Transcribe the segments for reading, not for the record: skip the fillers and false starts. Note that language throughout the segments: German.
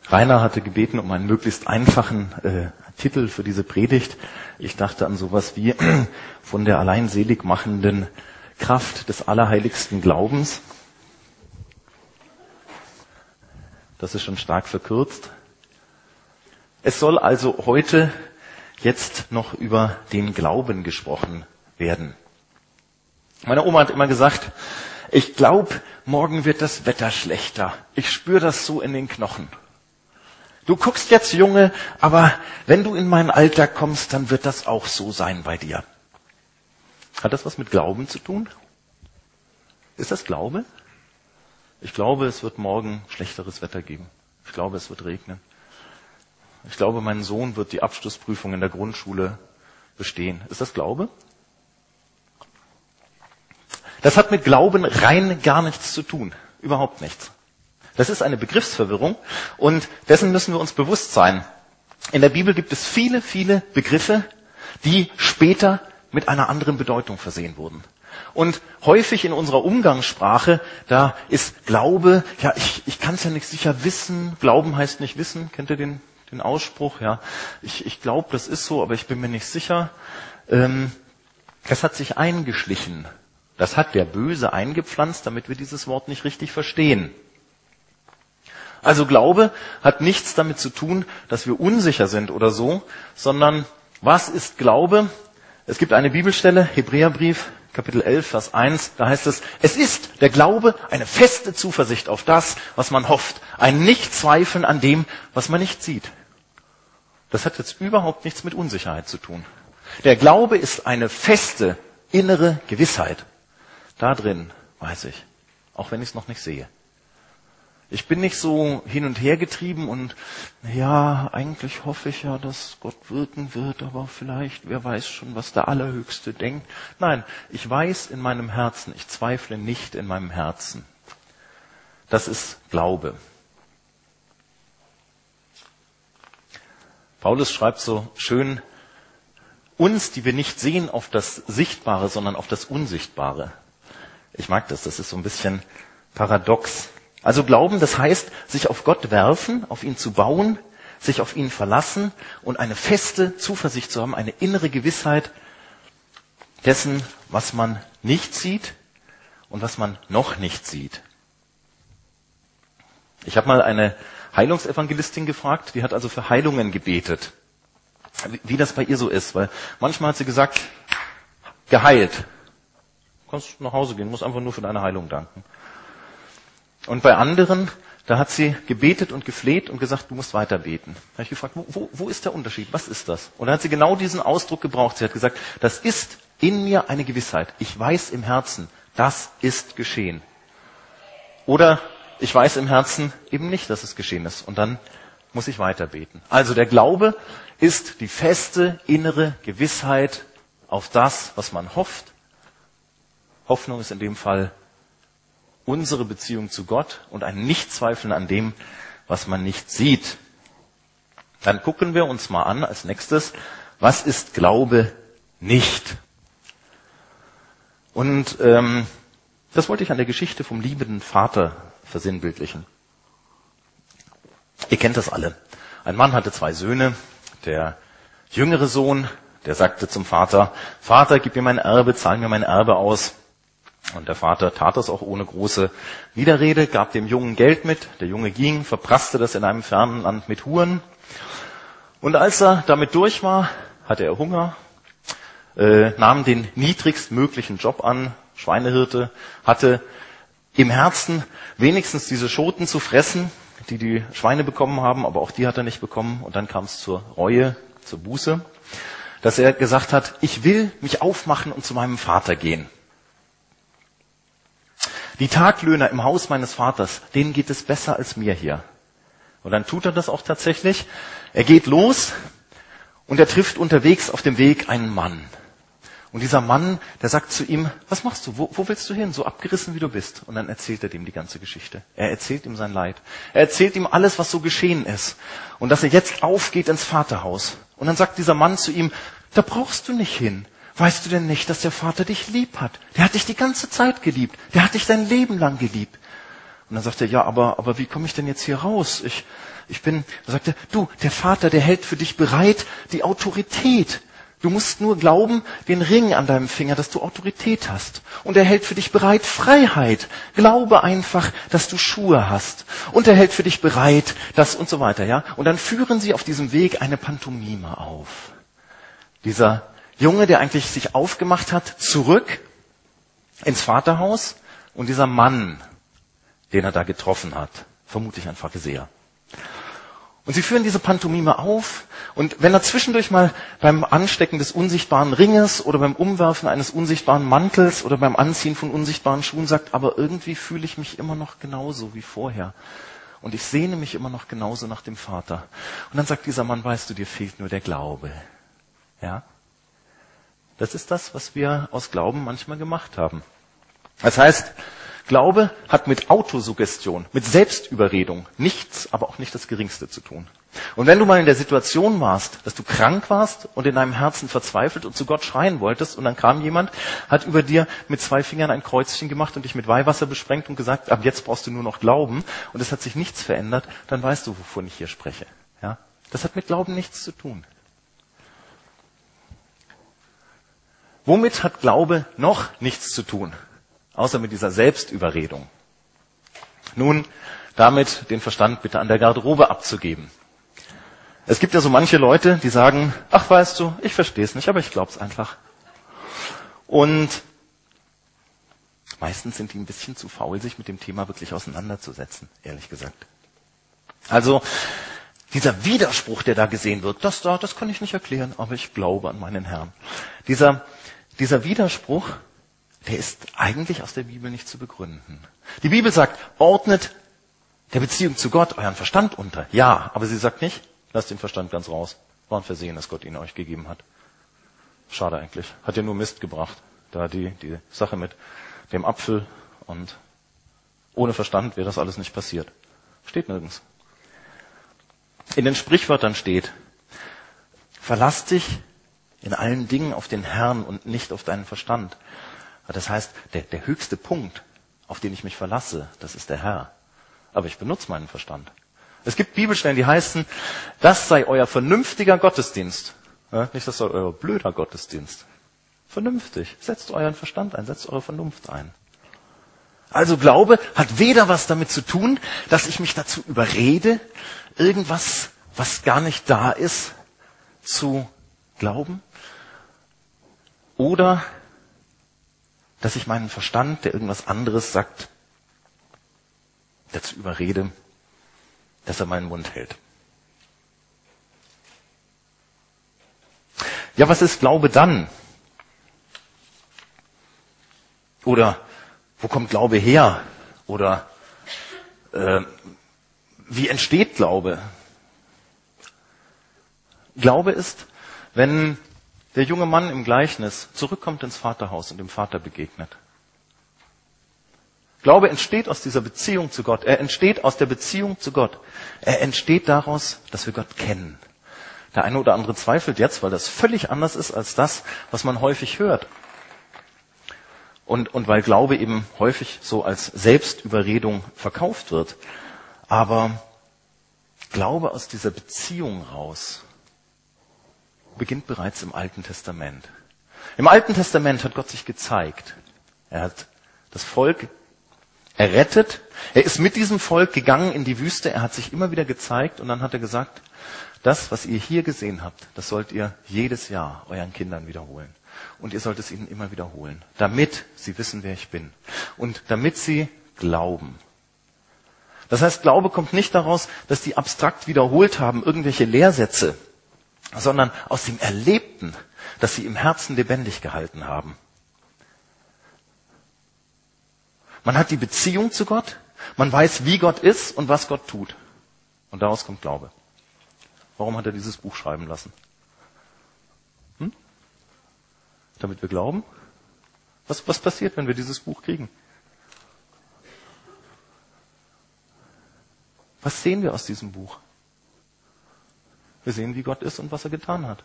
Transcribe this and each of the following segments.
Rainer hatte gebeten um einen möglichst einfachen Titel für diese Predigt. Ich dachte an sowas wie von der allein selig machenden Kraft des allerheiligsten Glaubens. Das ist schon stark verkürzt. Es soll also heute jetzt noch über den Glauben gesprochen werden. Meine Oma hat immer gesagt, ich glaube, morgen wird das Wetter schlechter. Ich spüre das so in den Knochen. Du guckst jetzt, Junge, aber wenn du in mein Alter kommst, dann wird das auch so sein bei dir. Hat das was mit Glauben zu tun? Ist das Glaube? Ich glaube, es wird morgen schlechteres Wetter geben. Ich glaube, es wird regnen. Ich glaube, mein Sohn wird die Abschlussprüfung in der Grundschule bestehen. Ist das Glaube? Das hat mit Glauben rein gar nichts zu tun. Überhaupt nichts. Das ist eine Begriffsverwirrung und dessen müssen wir uns bewusst sein. In der Bibel gibt es viele, viele Begriffe, die später mit einer anderen Bedeutung versehen wurden. Und häufig in unserer Umgangssprache, da ist Glaube, ja, ich kann es ja nicht sicher wissen. Glauben heißt nicht wissen. Kennt ihr den Ausspruch? Ja, ich glaube, das ist so, aber ich bin mir nicht sicher. Das hat sich eingeschlichen. Das hat der Böse eingepflanzt, damit wir dieses Wort nicht richtig verstehen. Also Glaube hat nichts damit zu tun, dass wir unsicher sind oder so, sondern was ist Glaube? Es gibt eine Bibelstelle, Hebräerbrief, Kapitel 11, Vers 1, da heißt es, es ist der Glaube eine feste Zuversicht auf das, was man hofft, ein Nichtzweifeln an dem, was man nicht sieht. Das hat jetzt überhaupt nichts mit Unsicherheit zu tun. Der Glaube ist eine feste innere Gewissheit. Da drin weiß ich, auch wenn ich es noch nicht sehe. Ich bin nicht so hin und her getrieben und ja, eigentlich hoffe ich ja, dass Gott wirken wird, aber vielleicht, wer weiß schon, was der Allerhöchste denkt. Nein, ich weiß in meinem Herzen, ich zweifle nicht in meinem Herzen. Das ist Glaube. Paulus schreibt so schön, uns, die wir nicht sehen, auf das Sichtbare, sondern auf das Unsichtbare. Ich mag das ist so ein bisschen paradox. Also Glauben, das heißt, sich auf Gott werfen, auf ihn zu bauen, sich auf ihn verlassen und eine feste Zuversicht zu haben, eine innere Gewissheit dessen, was man nicht sieht und was man noch nicht sieht. Ich habe mal eine Heilungsevangelistin gefragt, die hat also für Heilungen gebetet, wie das bei ihr so ist, weil manchmal hat sie gesagt, geheilt. Du kannst nach Hause gehen, musst einfach nur für deine Heilung danken. Und bei anderen, da hat sie gebetet und gefleht und gesagt, du musst weiter beten. Da habe ich gefragt, wo ist der Unterschied? Was ist das? Und da hat sie genau diesen Ausdruck gebraucht. Sie hat gesagt, das ist in mir eine Gewissheit. Ich weiß im Herzen, das ist geschehen. Oder ich weiß im Herzen eben nicht, dass es geschehen ist. Und dann muss ich weiter beten. Also der Glaube ist die feste innere Gewissheit auf das, was man hofft. Hoffnung ist in dem Fall unsere Beziehung zu Gott und ein Nichtzweifeln an dem, was man nicht sieht. Dann gucken wir uns mal an als nächstes, was ist Glaube nicht? Und das wollte ich an der Geschichte vom liebenden Vater versinnbildlichen. Ihr kennt das alle. Ein Mann hatte 2 Söhne. Der jüngere Sohn, der sagte zum Vater, Vater, gib mir mein Erbe, zahl mir mein Erbe aus. Und der Vater tat das auch ohne große Widerrede, gab dem Jungen Geld mit. Der Junge ging, verprasste das in einem fernen Land mit Huren. Und als er damit durch war, hatte er Hunger, nahm den niedrigstmöglichen Job an, Schweinehirte, hatte im Herzen wenigstens diese Schoten zu fressen, die die Schweine bekommen haben, aber auch die hat er nicht bekommen. Und dann kam es zur Reue, zur Buße, dass er gesagt hat, ich will mich aufmachen und zu meinem Vater gehen. Die Taglöhner im Haus meines Vaters, denen geht es besser als mir hier. Und dann tut er das auch tatsächlich. Er geht los und er trifft unterwegs auf dem Weg einen Mann. Und dieser Mann, der sagt zu ihm, was machst du? Wo willst du hin? So abgerissen wie du bist. Und dann erzählt er dem die ganze Geschichte. Er erzählt ihm sein Leid. Er erzählt ihm alles, was so geschehen ist. Und dass er jetzt aufgeht ins Vaterhaus. Und dann sagt dieser Mann zu ihm, da brauchst du nicht hin. Weißt du denn nicht, dass der Vater dich lieb hat? Der hat dich die ganze Zeit geliebt. Der hat dich dein Leben lang geliebt. Und dann sagt er, ja, aber wie komme ich denn jetzt hier raus? Da sagt er, du, der Vater, der hält für dich bereit die Autorität. Du musst nur glauben, den Ring an deinem Finger, dass du Autorität hast. Und er hält für dich bereit Freiheit. Glaube einfach, dass du Schuhe hast. Und er hält für dich bereit das und so weiter, ja. Und dann führen sie auf diesem Weg eine Pantomime auf. Dieser Junge, der eigentlich sich aufgemacht hat, zurück ins Vaterhaus, und dieser Mann, den er da getroffen hat, vermutlich ein Pharisäer. Und sie führen diese Pantomime auf, und wenn er zwischendurch mal beim Anstecken des unsichtbaren Ringes oder beim Umwerfen eines unsichtbaren Mantels oder beim Anziehen von unsichtbaren Schuhen sagt, aber irgendwie fühle ich mich immer noch genauso wie vorher. Und ich sehne mich immer noch genauso nach dem Vater. Und dann sagt dieser Mann, weißt du, dir fehlt nur der Glaube. Ja? Das ist das, was wir aus Glauben manchmal gemacht haben. Das heißt, Glaube hat mit Autosuggestion, mit Selbstüberredung nichts, aber auch nicht das Geringste zu tun. Und wenn du mal in der Situation warst, dass du krank warst und in deinem Herzen verzweifelt und zu Gott schreien wolltest, und dann kam jemand, hat über dir mit 2 Fingern ein Kreuzchen gemacht und dich mit Weihwasser besprengt und gesagt, ab jetzt brauchst du nur noch glauben, und es hat sich nichts verändert, dann weißt du, wovon ich hier spreche. Ja? Das hat mit Glauben nichts zu tun. Womit hat Glaube noch nichts zu tun? Außer mit dieser Selbstüberredung. Nun, damit den Verstand bitte an der Garderobe abzugeben. Es gibt ja so manche Leute, die sagen, ach weißt du, ich verstehe es nicht, aber ich glaube es einfach. Und meistens sind die ein bisschen zu faul, sich mit dem Thema wirklich auseinanderzusetzen, ehrlich gesagt. Also dieser Widerspruch, der da gesehen wird, das kann ich nicht erklären, aber ich glaube an meinen Herrn. Dieser Widerspruch, der ist eigentlich aus der Bibel nicht zu begründen. Die Bibel sagt, ordnet der Beziehung zu Gott euren Verstand unter. Ja, aber sie sagt nicht, lasst den Verstand ganz raus. War ein Versehen, dass Gott ihn euch gegeben hat. Schade eigentlich. Hat ja nur Mist gebracht. Da die Sache mit dem Apfel, und ohne Verstand wäre das alles nicht passiert. Steht nirgends. In den Sprichwörtern steht, verlass dich in allen Dingen auf den Herrn und nicht auf deinen Verstand. Das heißt, der höchste Punkt, auf den ich mich verlasse, das ist der Herr. Aber ich benutze meinen Verstand. Es gibt Bibelstellen, die heißen, das sei euer vernünftiger Gottesdienst. Ja, nicht, das sei euer blöder Gottesdienst. Vernünftig. Setzt euren Verstand ein, setzt eure Vernunft ein. Also Glaube hat weder was damit zu tun, dass ich mich dazu überrede, irgendwas, was gar nicht da ist, zu glauben, oder dass ich meinen Verstand, der irgendwas anderes sagt, dazu überrede, dass er meinen Mund hält. Ja, was ist Glaube dann? Oder wo kommt Glaube her? Oder wie entsteht Glaube? Glaube ist, wenn der junge Mann im Gleichnis zurückkommt ins Vaterhaus und dem Vater begegnet. Glaube entsteht aus dieser Beziehung zu Gott. Er entsteht aus der Beziehung zu Gott. Er entsteht daraus, dass wir Gott kennen. Der eine oder andere zweifelt jetzt, weil das völlig anders ist als das, was man häufig hört. Und weil Glaube eben häufig so als Selbstüberredung verkauft wird. Aber Glaube aus dieser Beziehung raus beginnt bereits im Alten Testament. Im Alten Testament hat Gott sich gezeigt. Er hat das Volk errettet. Er ist mit diesem Volk gegangen in die Wüste. Er hat sich immer wieder gezeigt und dann hat er gesagt, das, was ihr hier gesehen habt, das sollt ihr jedes Jahr euren Kindern wiederholen. Und ihr sollt es ihnen immer wiederholen, damit sie wissen, wer ich bin. Und damit sie glauben. Das heißt, Glaube kommt nicht daraus, dass die abstrakt wiederholt haben, irgendwelche Lehrsätze, sondern aus dem Erlebten, das sie im Herzen lebendig gehalten haben. Man hat die Beziehung zu Gott, man weiß, wie Gott ist und was Gott tut. Und daraus kommt Glaube. Warum hat er dieses Buch schreiben lassen? Damit wir glauben? Was passiert, wenn wir dieses Buch kriegen? Was sehen wir aus diesem Buch? Wir sehen, wie Gott ist und was er getan hat.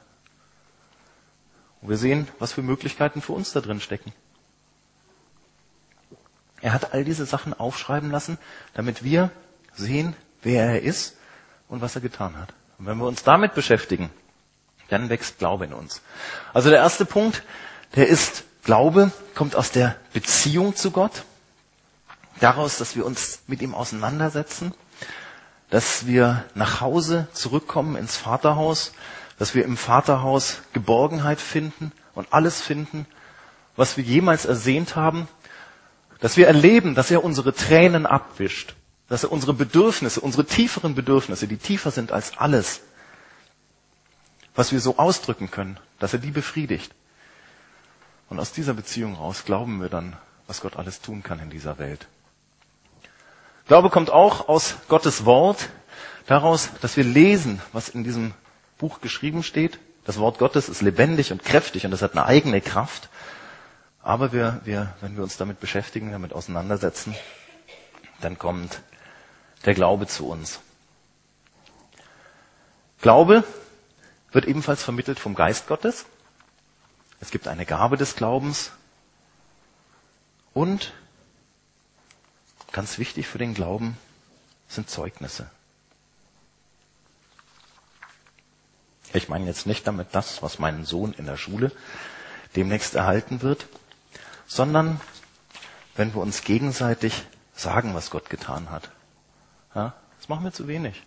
Und wir sehen, was für Möglichkeiten für uns da drin stecken. Er hat all diese Sachen aufschreiben lassen, damit wir sehen, wer er ist und was er getan hat. Und wenn wir uns damit beschäftigen, dann wächst Glaube in uns. Also der erste Punkt, der ist, Glaube kommt aus der Beziehung zu Gott, daraus, dass wir uns mit ihm auseinandersetzen, dass wir nach Hause zurückkommen ins Vaterhaus, dass wir im Vaterhaus Geborgenheit finden und alles finden, was wir jemals ersehnt haben, dass wir erleben, dass er unsere Tränen abwischt, dass er unsere Bedürfnisse, unsere tieferen Bedürfnisse, die tiefer sind als alles, was wir so ausdrücken können, dass er die befriedigt. Und aus dieser Beziehung raus glauben wir dann, was Gott alles tun kann in dieser Welt. Glaube kommt auch aus Gottes Wort, daraus, dass wir lesen, was in diesem Buch geschrieben steht. Das Wort Gottes ist lebendig und kräftig und es hat eine eigene Kraft. Aber wenn wir uns damit beschäftigen, damit auseinandersetzen, dann kommt der Glaube zu uns. Glaube wird ebenfalls vermittelt vom Geist Gottes. Es gibt eine Gabe des Glaubens. Und ganz wichtig für den Glauben sind Zeugnisse. Ich meine jetzt nicht damit das, was mein Sohn in der Schule demnächst erhalten wird, sondern wenn wir uns gegenseitig sagen, was Gott getan hat. Ja, das machen wir zu wenig.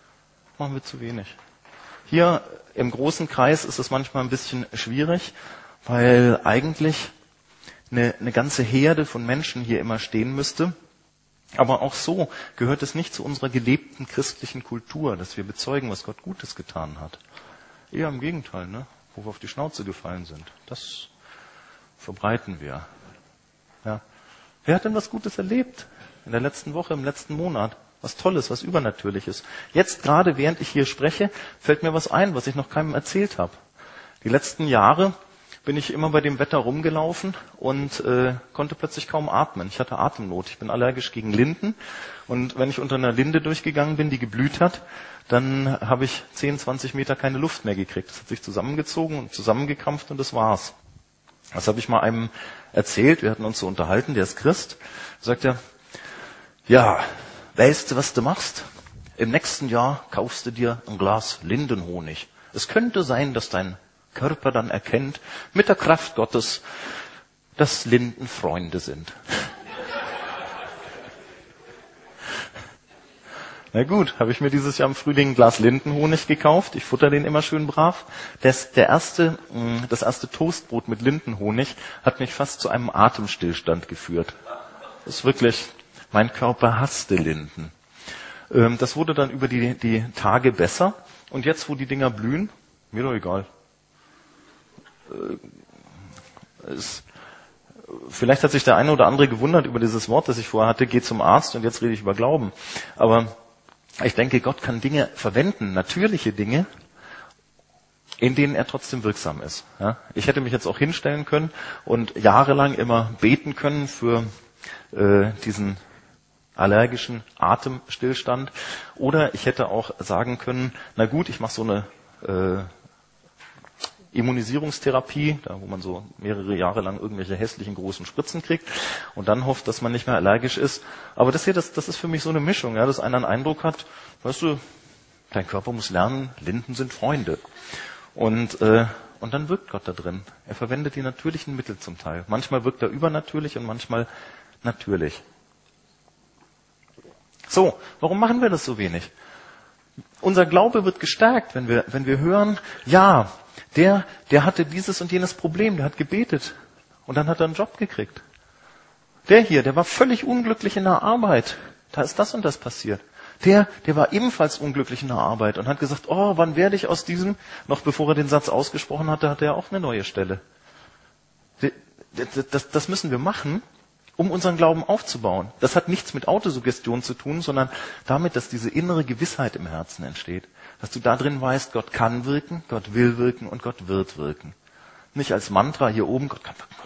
Hier im großen Kreis ist es manchmal ein bisschen schwierig, weil eigentlich eine ganze Herde von Menschen hier immer stehen müsste. Aber auch so gehört es nicht zu unserer gelebten christlichen Kultur, dass wir bezeugen, was Gott Gutes getan hat. Eher im Gegenteil, ne? Wo wir auf die Schnauze gefallen sind. Das verbreiten wir. Ja. Wer hat denn was Gutes erlebt? In der letzten Woche, im letzten Monat? Was Tolles, was Übernatürliches. Jetzt gerade, während ich hier spreche, fällt mir was ein, was ich noch keinem erzählt habe. Die letzten Jahre bin ich immer bei dem Wetter rumgelaufen und konnte plötzlich kaum atmen. Ich hatte Atemnot. Ich bin allergisch gegen Linden. Und wenn ich unter einer Linde durchgegangen bin, die geblüht hat, dann habe ich 10, 20 Meter keine Luft mehr gekriegt. Das hat sich zusammengezogen und zusammengekrampft und das war's. Das habe ich mal einem erzählt. Wir hatten uns so unterhalten, der ist Christ. Sagt er, ja, weißt du, was du machst? Im nächsten Jahr kaufst du dir ein Glas Lindenhonig. Es könnte sein, dass dein Körper dann erkennt, mit der Kraft Gottes, dass Linden Freunde sind. Na gut, habe ich mir dieses Jahr im Frühling ein Glas Lindenhonig gekauft. Ich futter den immer schön brav. Das erste Toastbrot mit Lindenhonig hat mich fast zu einem Atemstillstand geführt. Das ist wirklich, mein Körper hasste Linden. Das wurde dann über die Tage besser. Und jetzt, wo die Dinger blühen, mir doch egal. Vielleicht hat sich der eine oder andere gewundert über dieses Wort, das ich vorher hatte, geh zum Arzt und jetzt rede ich über Glauben. Aber ich denke, Gott kann Dinge verwenden, natürliche Dinge, in denen er trotzdem wirksam ist. Ja? Ich hätte mich jetzt auch hinstellen können und jahrelang immer beten können für diesen allergischen Atemstillstand. Oder ich hätte auch sagen können, na gut, ich mache so eine Immunisierungstherapie, da wo man so mehrere Jahre lang irgendwelche hässlichen großen Spritzen kriegt und dann hofft, dass man nicht mehr allergisch ist. Aber das ist für mich so eine Mischung, ja, dass einer einen Eindruck hat, weißt du, dein Körper muss lernen, Linden sind Freunde. Und dann wirkt Gott da drin. Er verwendet die natürlichen Mittel zum Teil. Manchmal wirkt er übernatürlich und manchmal natürlich. So, warum machen wir das so wenig? Unser Glaube wird gestärkt, wenn wir hören, ja, der hatte dieses und jenes Problem, der hat gebetet und dann hat er einen Job gekriegt. Der war völlig unglücklich in der Arbeit, da ist das und das passiert. Der war ebenfalls unglücklich in der Arbeit und hat gesagt, oh, wann werde ich aus diesem, noch bevor er den Satz ausgesprochen hatte, hatte er auch eine neue Stelle. Das müssen wir machen, um unseren Glauben aufzubauen. Das hat nichts mit Autosuggestion zu tun, sondern damit, dass diese innere Gewissheit im Herzen entsteht. Dass du da drin weißt, Gott kann wirken, Gott will wirken und Gott wird wirken. Nicht als Mantra hier oben, Gott kann wirken,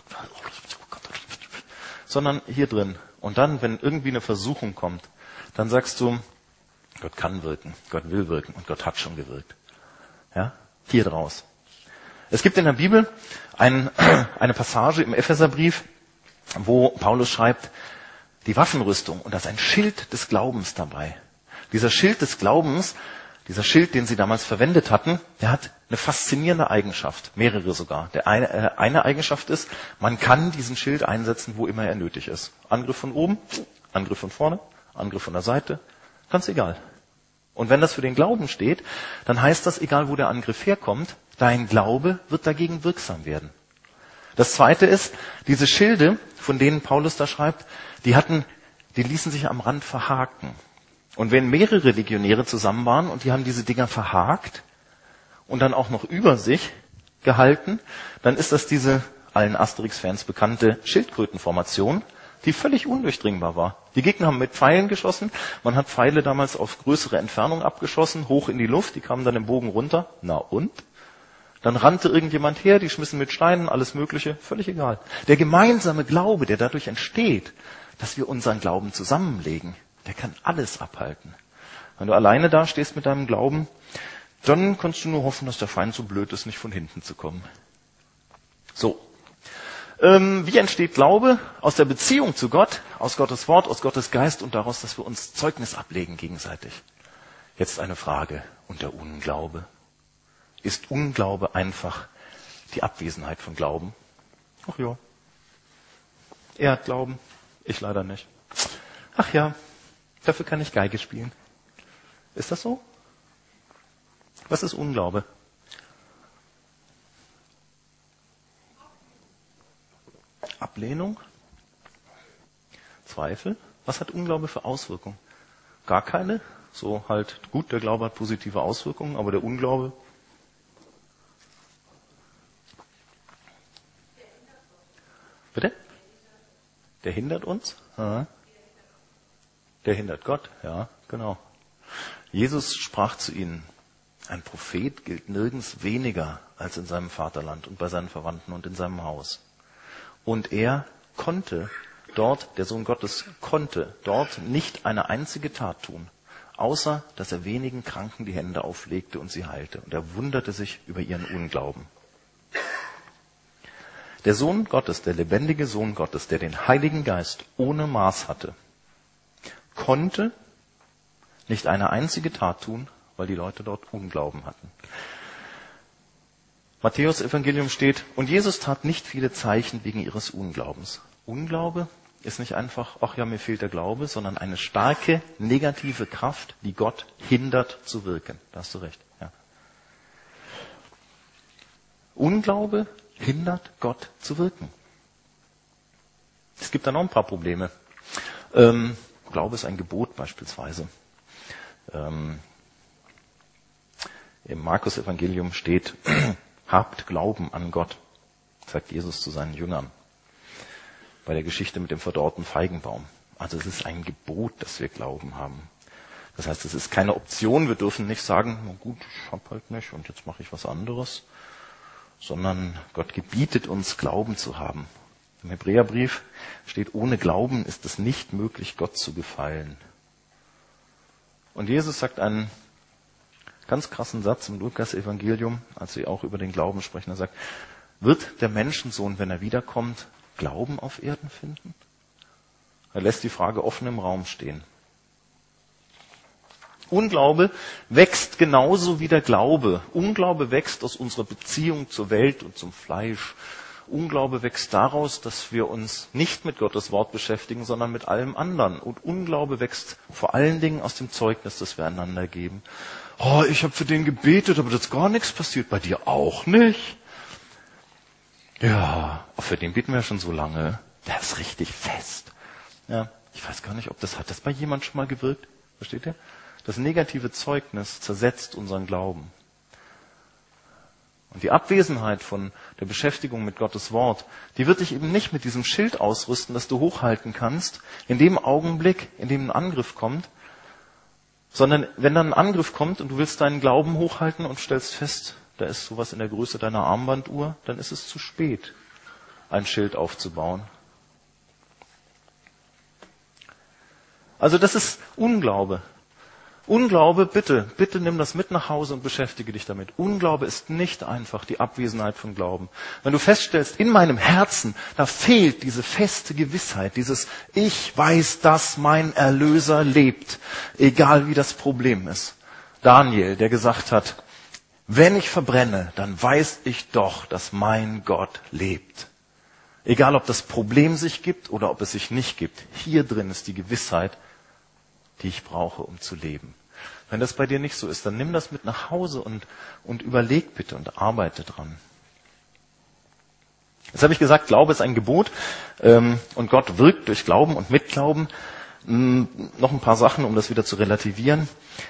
sondern hier drin. Und dann, wenn irgendwie eine Versuchung kommt, dann sagst du, Gott kann wirken, Gott will wirken und Gott hat schon gewirkt. Ja? Hier draus. Es gibt in der Bibel eine Passage im Epheserbrief, wo Paulus schreibt, die Waffenrüstung und da ist ein Schild des Glaubens dabei. Dieser Schild des Glaubens, dieser Schild, den sie damals verwendet hatten, der hat eine faszinierende Eigenschaft, mehrere sogar. Eine Eigenschaft ist, man kann diesen Schild einsetzen, wo immer er nötig ist. Angriff von oben, Angriff von vorne, Angriff von der Seite, ganz egal. Und wenn das für den Glauben steht, dann heißt das, egal wo der Angriff herkommt, dein Glaube wird dagegen wirksam werden. Das Zweite ist, diese Schilde, von denen Paulus da schreibt, die ließen sich am Rand verhaken. Und wenn mehrere Legionäre zusammen waren und die haben diese Dinger verhakt und dann auch noch über sich gehalten, dann ist das diese allen Asterix-Fans bekannte Schildkrötenformation, die völlig undurchdringbar war. Die Gegner haben mit Pfeilen geschossen. Man hat Pfeile damals auf größere Entfernung abgeschossen, hoch in die Luft. Die kamen dann im Bogen runter. Na und? Dann rannte irgendjemand her, die schmissen mit Steinen, alles Mögliche. Völlig egal. Der gemeinsame Glaube, der dadurch entsteht, dass wir unseren Glauben zusammenlegen, der kann alles abhalten. Wenn du alleine da stehst mit deinem Glauben, dann kannst du nur hoffen, dass der Feind so blöd ist, nicht von hinten zu kommen. So. Wie entsteht Glaube? Aus der Beziehung zu Gott, aus Gottes Wort, aus Gottes Geist und daraus, dass wir uns Zeugnis ablegen gegenseitig. Jetzt eine Frage. Und der Unglaube? Ist Unglaube einfach die Abwesenheit von Glauben? Ach ja. Er hat Glauben, ich leider nicht. Ach ja, dafür kann ich Geige spielen. Ist das so? Was ist Unglaube? Ablehnung? Zweifel? Was hat Unglaube für Auswirkungen? Gar keine? So halt, gut, der Glaube hat positive Auswirkungen, aber der Unglaube? Bitte? Der hindert uns? Aha. Der hindert Gott, ja, genau. Jesus sprach zu ihnen, ein Prophet gilt nirgends weniger als in seinem Vaterland und bei seinen Verwandten und in seinem Haus. Und er konnte dort, der Sohn Gottes konnte dort nicht eine einzige Tat tun, außer dass er wenigen Kranken die Hände auflegte und sie heilte. Und er wunderte sich über ihren Unglauben. Der Sohn Gottes, der lebendige Sohn Gottes, der den Heiligen Geist ohne Maß hatte, konnte nicht eine einzige Tat tun, weil die Leute dort Unglauben hatten. Matthäus Evangelium steht, und Jesus tat nicht viele Zeichen wegen ihres Unglaubens. Unglaube ist nicht einfach, ach ja, mir fehlt der Glaube, sondern eine starke negative Kraft, die Gott hindert zu wirken. Da hast du recht. Ja. Unglaube hindert Gott zu wirken. Es gibt da noch ein paar Probleme. Glaube ist ein Gebot beispielsweise. Im Markus-Evangelium steht, habt Glauben an Gott, sagt Jesus zu seinen Jüngern. Bei der Geschichte mit dem verdorrten Feigenbaum. Also es ist ein Gebot, dass wir Glauben haben. Das heißt, es ist keine Option. Wir dürfen nicht sagen, na gut, ich hab halt nicht und jetzt mache ich was anderes. Sondern Gott gebietet uns, Glauben zu haben. Im Hebräerbrief steht, ohne Glauben ist es nicht möglich, Gott zu gefallen. Und Jesus sagt einen ganz krassen Satz im Lukas-Evangelium, als sie auch über den Glauben sprechen. Er sagt, wird der Menschensohn, wenn er wiederkommt, Glauben auf Erden finden? Er lässt die Frage offen im Raum stehen. Unglaube wächst genauso wie der Glaube. Unglaube wächst aus unserer Beziehung zur Welt und zum Fleisch. Unglaube wächst daraus, dass wir uns nicht mit Gottes Wort beschäftigen, sondern mit allem anderen. Und Unglaube wächst vor allen Dingen aus dem Zeugnis, das wir einander geben. Oh, ich habe für den gebetet, aber da ist gar nichts passiert. Bei dir auch nicht? Ja, für den beten wir schon so lange. Der ist richtig fest. Ja, ich weiß gar nicht, hat das bei jemand schon mal gewirkt? Versteht ihr? Das negative Zeugnis zersetzt unseren Glauben. Und die Abwesenheit von der Beschäftigung mit Gottes Wort, die wird dich eben nicht mit diesem Schild ausrüsten, das du hochhalten kannst, in dem Augenblick, in dem ein Angriff kommt, sondern wenn dann ein Angriff kommt und du willst deinen Glauben hochhalten und stellst fest, da ist sowas in der Größe deiner Armbanduhr, dann ist es zu spät, ein Schild aufzubauen. Also das ist Unglaube. Unglaube, bitte nimm das mit nach Hause und beschäftige dich damit. Unglaube ist nicht einfach die Abwesenheit von Glauben. Wenn du feststellst, in meinem Herzen, da fehlt diese feste Gewissheit, dieses Ich weiß, dass mein Erlöser lebt, egal wie das Problem ist. Daniel, der gesagt hat, wenn ich verbrenne, dann weiß ich doch, dass mein Gott lebt. Egal, ob das Problem sich gibt oder ob es sich nicht gibt. Hier drin ist die Gewissheit, die ich brauche, um zu leben. Wenn das bei dir nicht so ist, dann nimm das mit nach Hause und überleg bitte und arbeite dran. Jetzt habe ich gesagt, Glaube ist ein Gebot und Gott wirkt durch Glauben und mit Glauben. Noch ein paar Sachen, um das wieder zu relativieren.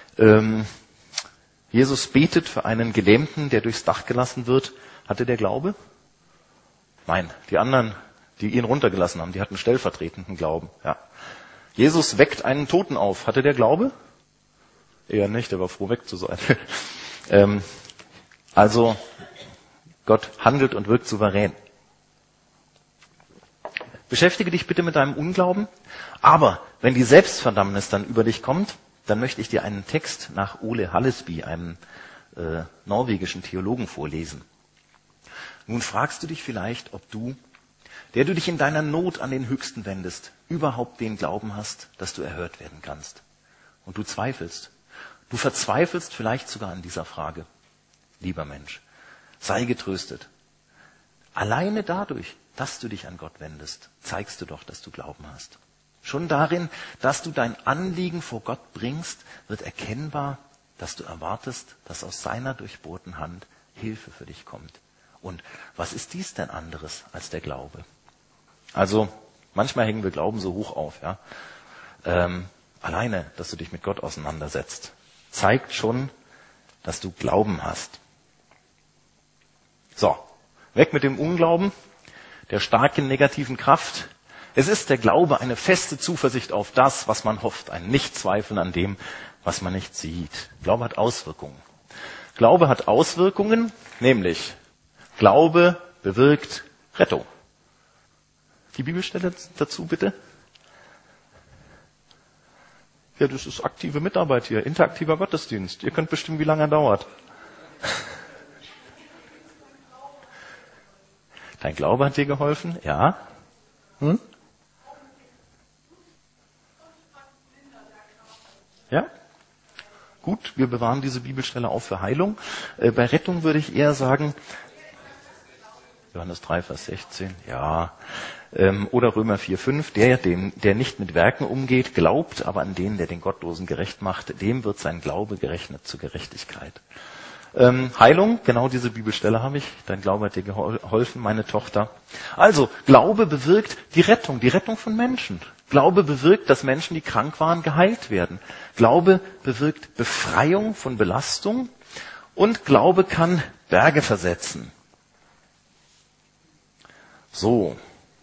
Jesus betet für einen Gelähmten, der durchs Dach gelassen wird. Hatte der Glaube? Nein, die anderen, die ihn runtergelassen haben, die hatten stellvertretenden Glauben. Ja. Jesus weckt einen Toten auf. Hatte der Glaube? Eher nicht, er war froh, weg zu sein. Also, Gott handelt und wirkt souverän. Beschäftige dich bitte mit deinem Unglauben. Aber wenn die Selbstverdammnis dann über dich kommt, dann möchte ich dir einen Text nach Ole Hallesby, einem norwegischen Theologen, vorlesen. Nun fragst du dich vielleicht, ob du, der du dich in deiner Not an den Höchsten wendest, überhaupt den Glauben hast, dass du erhört werden kannst. Und du zweifelst. Du verzweifelst vielleicht sogar an dieser Frage. Lieber Mensch, sei getröstet. Alleine dadurch, dass du dich an Gott wendest, zeigst du doch, dass du Glauben hast. Schon darin, dass du dein Anliegen vor Gott bringst, wird erkennbar, dass du erwartest, dass aus seiner durchbohrten Hand Hilfe für dich kommt. Und was ist dies denn anderes als der Glaube? Also, manchmal hängen wir Glauben so hoch auf. Ja? Alleine, dass du dich mit Gott auseinandersetzt, zeigt schon, dass du Glauben hast. So, weg mit dem Unglauben, der starken negativen Kraft. Es ist der Glaube eine feste Zuversicht auf das, was man hofft, ein Nichtzweifeln an dem, was man nicht sieht. Glaube hat Auswirkungen. Glaube hat Auswirkungen, nämlich Glaube bewirkt Rettung. Die Bibelstelle dazu bitte. Ja, das ist aktive Mitarbeit hier, interaktiver Gottesdienst. Ihr könnt bestimmen, wie lange er dauert. Dein Glaube hat dir geholfen? Ja. Ja? Gut, wir bewahren diese Bibelstelle auf für Heilung. Bei Rettung würde ich eher sagen, Johannes 3, Vers 16, ja. Oder Römer 4, 5, der nicht mit Werken umgeht, glaubt aber an den, der den Gottlosen gerecht macht, dem wird sein Glaube gerechnet zur Gerechtigkeit. Heilung, genau diese Bibelstelle habe ich. Dein Glaube hat dir geholfen, meine Tochter. Also, Glaube bewirkt die Rettung von Menschen. Glaube bewirkt, dass Menschen, die krank waren, geheilt werden. Glaube bewirkt Befreiung von Belastung. Und Glaube kann Berge versetzen. So.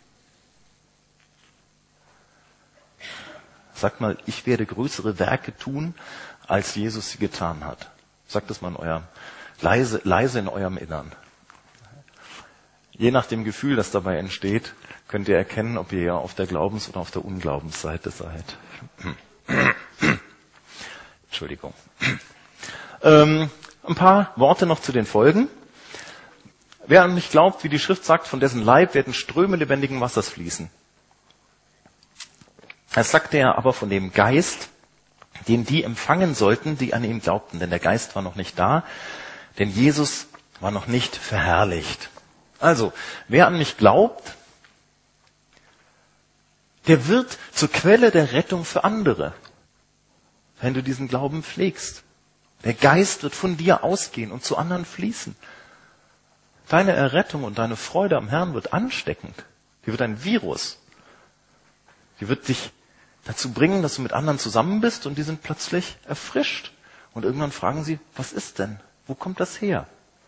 Sagt mal, ich werde größere Werke tun, als Jesus sie getan hat. Sagt das mal leise in eurem Innern. Je nach dem Gefühl, das dabei entsteht, könnt ihr erkennen, ob ihr ja auf der Glaubens- oder auf der Unglaubensseite seid. Entschuldigung. Ein paar Worte noch zu den Folgen. Wer an mich glaubt, wie die Schrift sagt, von dessen Leib werden Ströme lebendigen Wassers fließen. Das sagte er aber von dem Geist, den die empfangen sollten, die an ihn glaubten. Denn der Geist war noch nicht da, denn Jesus war noch nicht verherrlicht. Also, wer an mich glaubt, der wird zur Quelle der Rettung für andere, wenn du diesen Glauben pflegst. Der Geist wird von dir ausgehen und zu anderen fließen. Deine Errettung und deine Freude am Herrn wird ansteckend. Die wird ein Virus. Die wird dich dazu bringen, dass du mit anderen zusammen bist und die sind plötzlich erfrischt. Und irgendwann fragen sie, was ist denn? Wo kommt das her?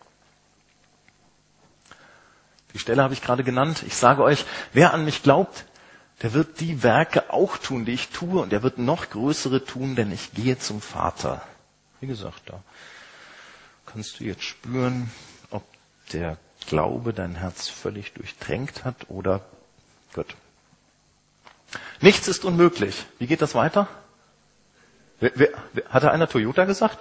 Die Stelle habe ich gerade genannt. Ich sage euch, wer an mich glaubt, der wird die Werke auch tun, die ich tue, und er wird noch größere tun, denn ich gehe zum Vater. Wie gesagt, da kannst du jetzt spüren, ob der Glaube dein Herz völlig durchtränkt hat oder gut. Nichts ist unmöglich. Wie geht das weiter? Hat da einer Toyota gesagt?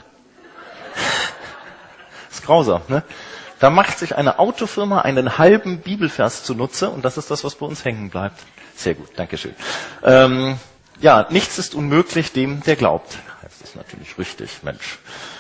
Das ist grausam, ne? Da macht sich eine Autofirma einen halben Bibelvers zunutze und das ist das, was bei uns hängen bleibt. Sehr gut, Dankeschön. Ja, nichts ist unmöglich dem, der glaubt. Das ist natürlich richtig, Mensch.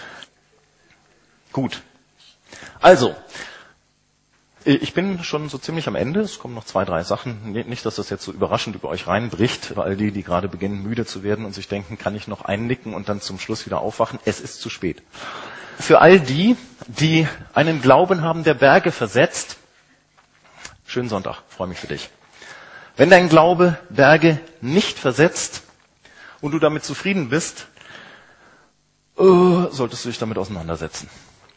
Gut. Also, ich bin schon so ziemlich am Ende. Es kommen noch 2, 3 Sachen. Nicht, dass das jetzt so überraschend über euch reinbricht, für all die, die gerade beginnen, müde zu werden und sich denken, kann ich noch einnicken und dann zum Schluss wieder aufwachen. Es ist zu spät. Für all die, die einen Glauben haben, der Berge versetzt, schönen Sonntag, freue mich für dich. Wenn dein Glaube Berge nicht versetzt und du damit zufrieden bist, solltest du dich damit auseinandersetzen.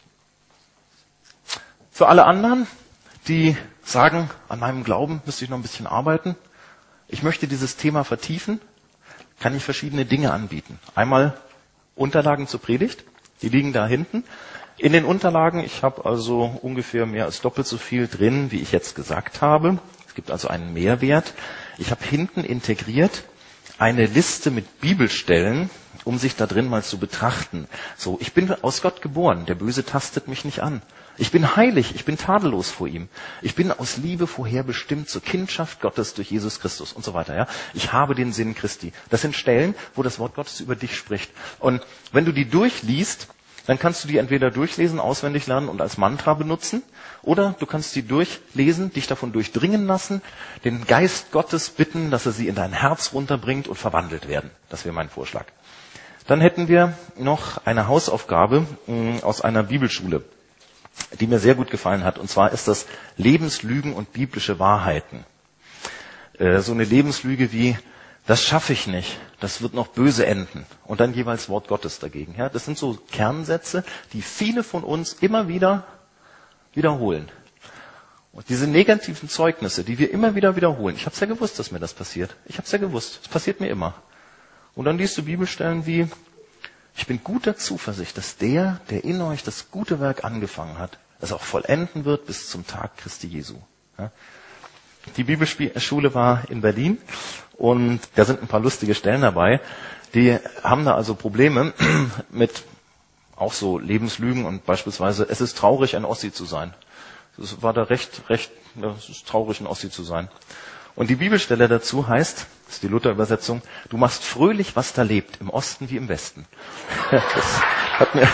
Für alle anderen, die sagen, an meinem Glauben müsste ich noch ein bisschen arbeiten, ich möchte dieses Thema vertiefen, kann ich verschiedene Dinge anbieten. Einmal Unterlagen zur Predigt, die liegen da hinten. In den Unterlagen, ich habe also ungefähr mehr als doppelt so viel drin, wie ich jetzt gesagt habe. Es gibt also einen Mehrwert. Ich habe hinten integriert eine Liste mit Bibelstellen, um sich da drin mal zu betrachten. So, ich bin aus Gott geboren, der Böse tastet mich nicht an. Ich bin heilig, ich bin tadellos vor ihm. Ich bin aus Liebe vorherbestimmt zur Kindschaft Gottes durch Jesus Christus und so weiter. Ja, ich habe den Sinn Christi. Das sind Stellen, wo das Wort Gottes über dich spricht. Und wenn du die durchliest, dann kannst du die entweder durchlesen, auswendig lernen und als Mantra benutzen, oder du kannst sie durchlesen, dich davon durchdringen lassen, den Geist Gottes bitten, dass er sie in dein Herz runterbringt und verwandelt werden. Das wäre mein Vorschlag. Dann hätten wir noch eine Hausaufgabe aus einer Bibelschule, die mir sehr gut gefallen hat. Und zwar ist das Lebenslügen und biblische Wahrheiten. So eine Lebenslüge wie, das schaffe ich nicht, das wird noch böse enden. Und dann jeweils Wort Gottes dagegen. Ja, das sind so Kernsätze, die viele von uns immer wieder wiederholen. Und diese negativen Zeugnisse, die wir immer wieder wiederholen. Ich habe es ja gewusst, dass mir das passiert. Ich habe es ja gewusst. Es passiert mir immer. Und dann liest du Bibelstellen wie, ich bin guter Zuversicht, dass der in euch das gute Werk angefangen hat, es auch vollenden wird bis zum Tag Christi Jesu. Ja? Die Bibelschule war in Berlin und da sind ein paar lustige Stellen dabei. Die haben da also Probleme mit auch so Lebenslügen und beispielsweise, es ist traurig, ein Ossi zu sein. Es war da recht, es ist traurig, ein Ossi zu sein. Und die Bibelstelle dazu heißt, das ist die Luther-Übersetzung, du machst fröhlich, was da lebt, im Osten wie im Westen. Das hat mir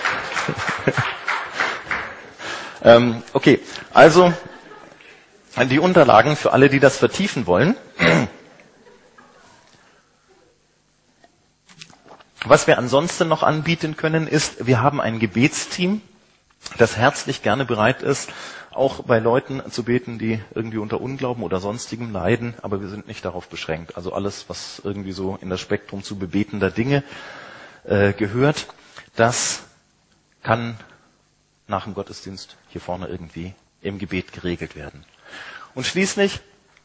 okay, also die Unterlagen für alle, die das vertiefen wollen. Was wir ansonsten noch anbieten können, ist, wir haben ein Gebetsteam, das herzlich gerne bereit ist, auch bei Leuten zu beten, die irgendwie unter Unglauben oder sonstigem leiden, aber wir sind nicht darauf beschränkt. Also alles, was irgendwie so in das Spektrum zu bebetender Dinge gehört, das kann nach dem Gottesdienst hier vorne irgendwie im Gebet geregelt werden. Und schließlich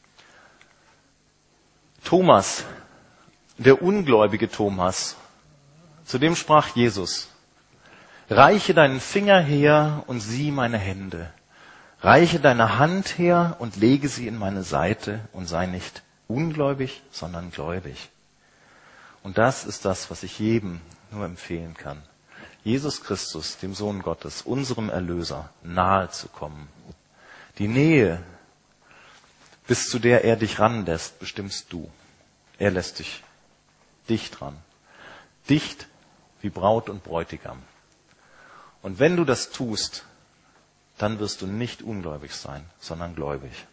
Thomas, der ungläubige Thomas, zu dem sprach Jesus, reiche deinen Finger her und sieh meine Hände. Reiche deine Hand her und lege sie in meine Seite und sei nicht ungläubig, sondern gläubig. Und das ist das, was ich jedem nur empfehlen kann. Jesus Christus, dem Sohn Gottes, unserem Erlöser, nahe zu kommen. Die Nähe, bis zu der er dich ranlässt, bestimmst du. Er lässt dich dicht ran. Dicht wie Braut und Bräutigam. Und wenn du das tust, dann wirst du nicht ungläubig sein, sondern gläubig.